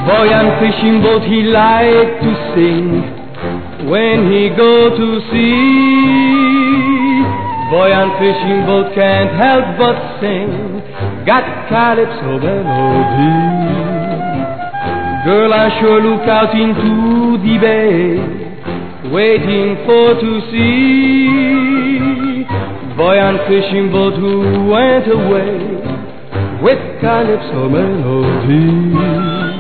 Boy on fishing boat he liked to sing when he go to sea. Boy on fishing boat can't help but sing, got calypso melody. Girl, I sure look out into the bay, waiting for to see boy on fishing boat who went away with calypso melody.